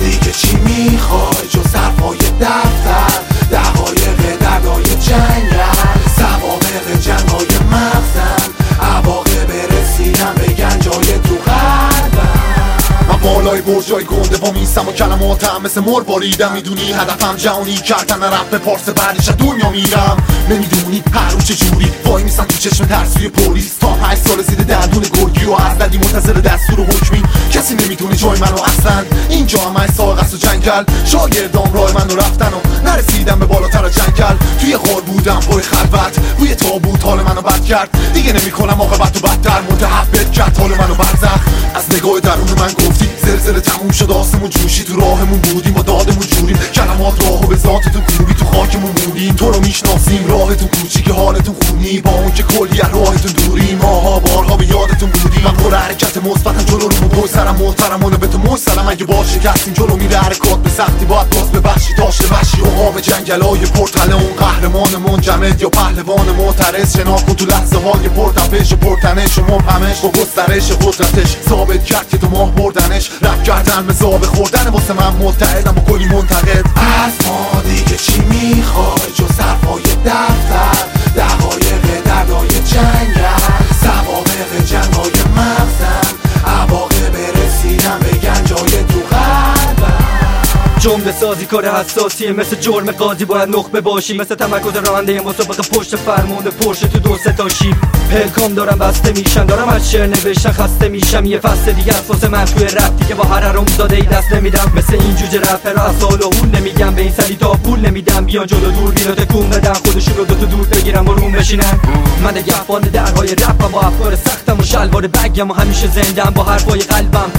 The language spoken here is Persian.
دیگه چی میخوای جز حرفای دفتر، دقایق دردای جنگل، سوابق جنگای مغزم، عواقب رسیدن به گنجای تو قلبم. من بالای برجای گنده با میستم و کلماتم مثل مر باریدم. میدونی هدفم جهانی کردن رپ پارس، بعدش از دنیا میرم. نمیدونی هر رو چجوری وای میستم تو چشم ترسوی پلیس. تا 8 سال زیر دندون گرگی و از دردی منتظر دستور و حکمی. کسی نمیدونه جای منو اصلا، اینجا هم ساق است و جنگل. شاگردام راه منو رفتن و نرسیدم به بالاتر جنگل. توی غار بودم پای خلوت، روی تابوت حال منو بد کرد. دیگه نمیکنم عاقبت و بدتر، متحول کرد حال منو برزخ. از نگاه درون من گفتی زلزله تموم شد، آسمون جوشی، تو راهمون بودیم با دادمون جوریم. کلمات راهو به ذاتتون کوبی، تو خاکمون مونیم. تو رو میشناسیم، راهتون کوچیک، حالتون خونی، با اون که کلی از راهتون دوریم. ماها بارها به یادتون بودیم. من پر حرکت مثبتم، جلو رو پشت سرم محترمانه به تو مسلم. اگه با شکستیم جلو میره حرکات به سختی، باید باز ببخشی تاش وحشی عقاب جنگلای پرتله. اون قهرمان منجمد یا پهلوان معترض، شناخت کن تو لحظه های پرتپش و پرتنش و مبهمش. با گسترش قدرتش ثابت کرد که تو ماه بردنش. رپ کردن مثل آب خوردن، واسه من متحدم با کلی منتقد. از ما دیگه چی میخوای جز حرفای دفتر، دقایق دردای جنگل، سوابق جنگای مغزم، عواقب رسیدن به گنجای تو قلبم. جمله سازی کار حساسیه، مثل جرم قاضی باید نخبه باشی، مثل تمرکز راننده مسابقه پشت فرمون پرشه تو 2 تا شیب. پلکام دارم بسته میشم، دارم از شعر نوشتن خسته میشم. یه فصل دیگه اساس من توی رپ دیگه با هر حرام زاده ای دست نمیدم. مثل این جوجه رپر از سال و هول نمیگم، به این سری تا پول نمیدم. بیان جلو دور بینا تکون بدن، خودشون رو 2 تا دور بگیرم و روم بشینن. من نگهبان درهای رپم، با افکار سختم و شلوار بگم و همیشه زندم با حرفای قلبم.